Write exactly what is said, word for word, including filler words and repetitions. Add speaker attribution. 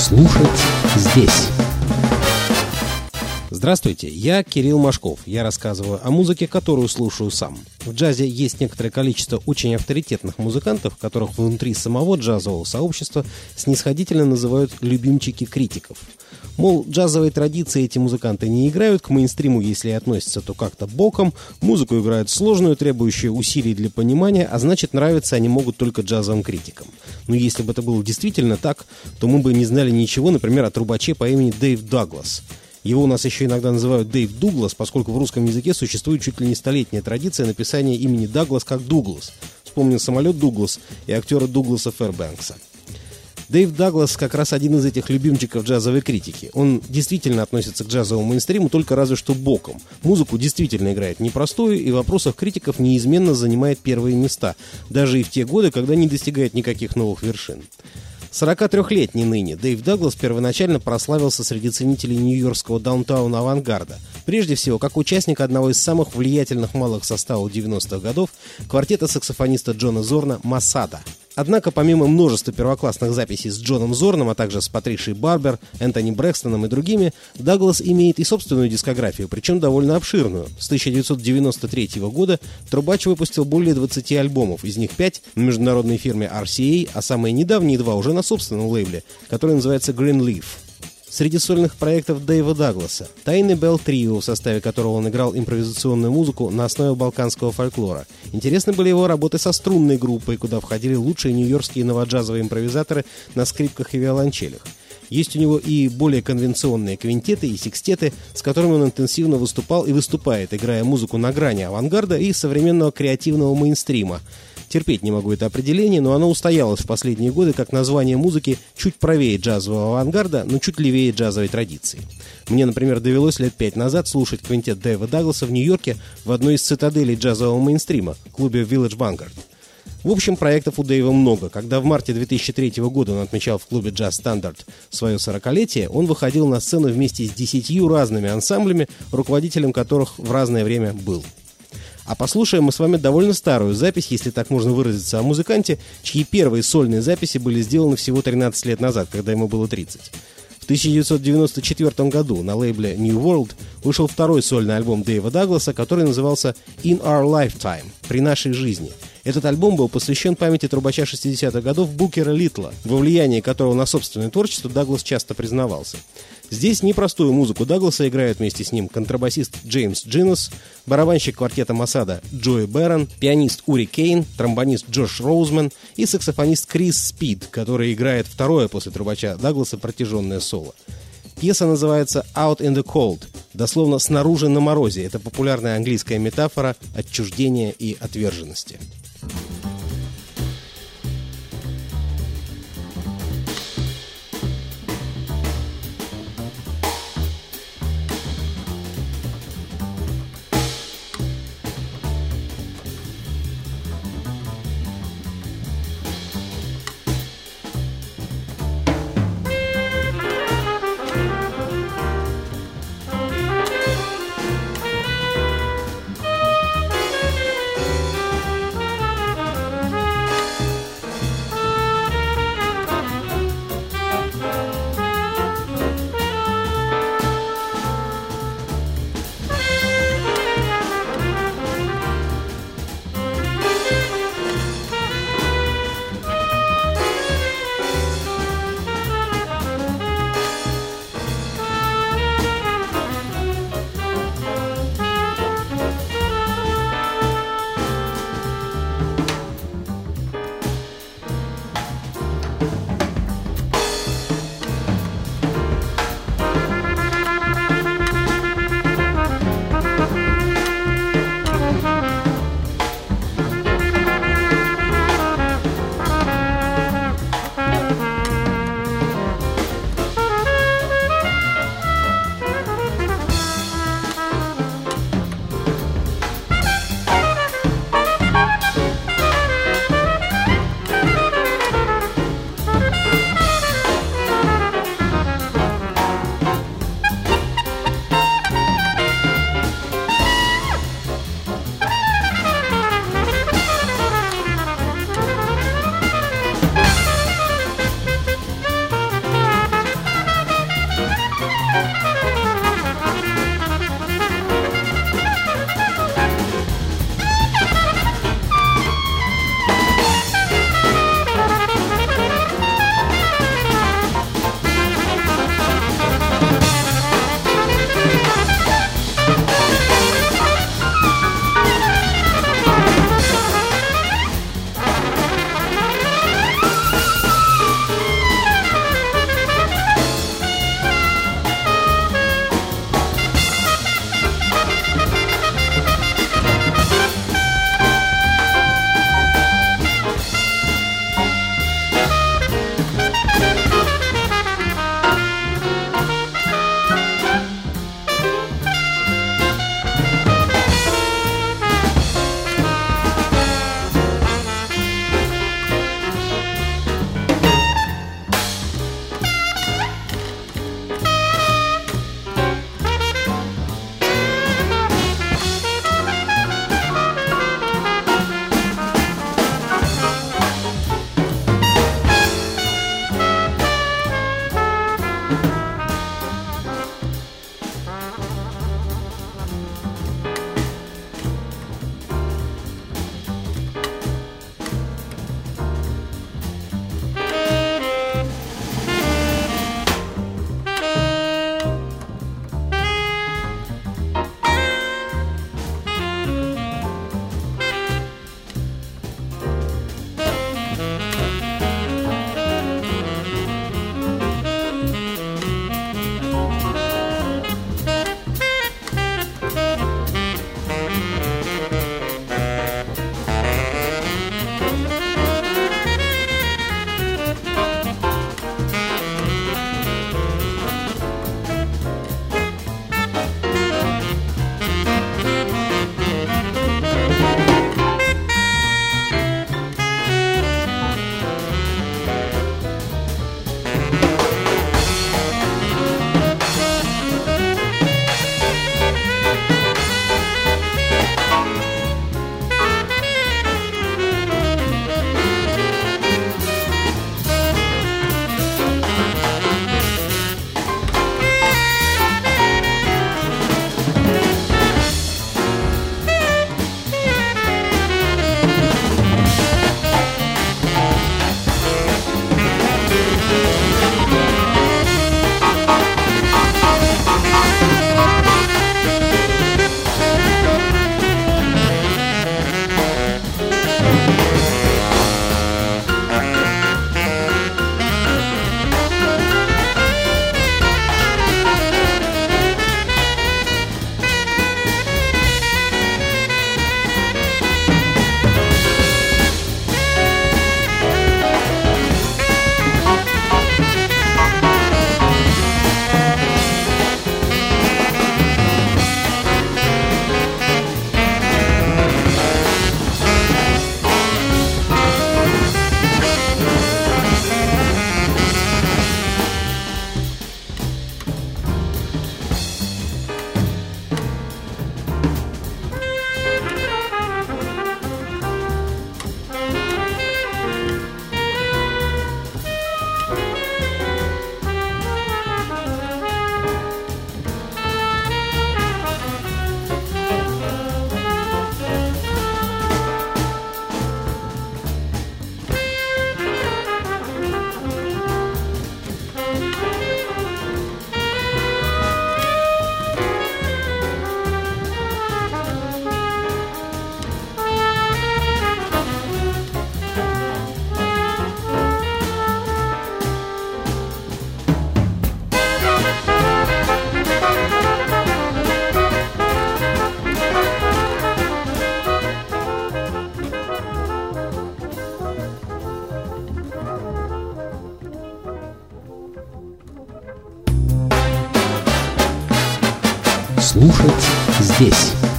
Speaker 1: Слушать здесь. Здравствуйте, я Кирилл Машков. Я рассказываю о музыке, которую слушаю сам. В джазе есть некоторое количество очень авторитетных музыкантов, которых внутри самого джазового сообщества снисходительно называют любимчики критиков. Мол, джазовые традиции эти музыканты не играют, к мейнстриму, если и относятся, то как-то боком, музыку играют сложную, требующую усилий для понимания, а значит, нравятся они могут только джазовым критикам. Но если бы это было действительно так, то мы бы не знали ничего, например, о трубаче по имени Дэйв Даглас. Его у нас еще иногда называют Дэйв Дуглас, поскольку в русском языке существует чуть ли не столетняя традиция написания имени Даглас как Дуглас. Вспомнил самолет Дуглас и актера Дугласа Фэрбэнкса. Дэйв Даглас как раз один из этих любимчиков джазовой критики. Он действительно относится к джазовому мейнстриму, только разве что боком. Музыку действительно играет непростую и в вопросах критиков неизменно занимает первые места, даже и в те годы, когда не достигает никаких новых вершин. сорокатрёхлетний ныне Дэйв Даглас первоначально прославился среди ценителей нью-йоркского даунтауна авангарда. Прежде всего, как участник одного из самых влиятельных малых составов девяностых годов, квартета саксофониста Джона Зорна «Масада». Однако, помимо множества первоклассных записей с Джоном Зорном, а также с Патришией Барбер, Энтони Брэкстоном и другими, Даглас имеет и собственную дискографию, причем довольно обширную. С тысяча девятьсот девяносто третьего года трубач выпустил более двадцати альбомов, из них пять на международной фирме ар си эй, а самые недавние два уже на собственном лейбле, который называется Greenleaf. Среди сольных проектов Дэйва Дагласа Тайни Белл Трио, в составе которого он играл импровизационную музыку на основе балканского фольклора. Интересны были его работы со струнной группой, куда входили лучшие нью-йоркские новоджазовые импровизаторы на скрипках и виолончелях. Есть у него и более конвенционные квинтеты и секстеты, с которыми он интенсивно выступал и выступает, играя музыку на грани авангарда и современного креативного мейнстрима. Терпеть не могу это определение, но оно устоялось в последние годы как название музыки чуть правее джазового авангарда, но чуть левее джазовой традиции. Мне, например, довелось лет пять назад слушать квинтет Дэйва Дагласа в Нью-Йорке в одной из цитаделей джазового мейнстрима, клубе Village Vanguard. В общем, проектов у Дэйва много. Когда в марте две тысячи третьего года он отмечал в клубе Jazz Standard свое сорокалетие, он выходил на сцену вместе с десятью разными ансамблями, руководителем которых в разное время был. А послушаем мы с вами довольно старую запись, если так можно выразиться, о музыканте, чьи первые сольные записи были сделаны всего тринадцать лет назад, когда ему было тридцать. В тысяча девятьсот девяносто четвёртом году на лейбле New World вышел второй сольный альбом Дэйва Дагласа, который назывался In Our Lifetime – «При нашей жизни». Этот альбом был посвящен памяти трубача шестидесятых годов Букера Литла, во влиянии которого на собственное творчество Даглас часто признавался. Здесь непростую музыку Дагласа играют вместе с ним контрабасист Джеймс Джинос, барабанщик квартета Масада Джои Бэрон, пианист Ури Кейн, тромбонист Джош Роузман и саксофонист Крис Спид, который играет второе после трубача Дагласа протяженное соло. Пьеса называется «Out in the Cold», дословно «снаружи на морозе». Это популярная английская метафора отчуждения и отверженности. слушать здесь.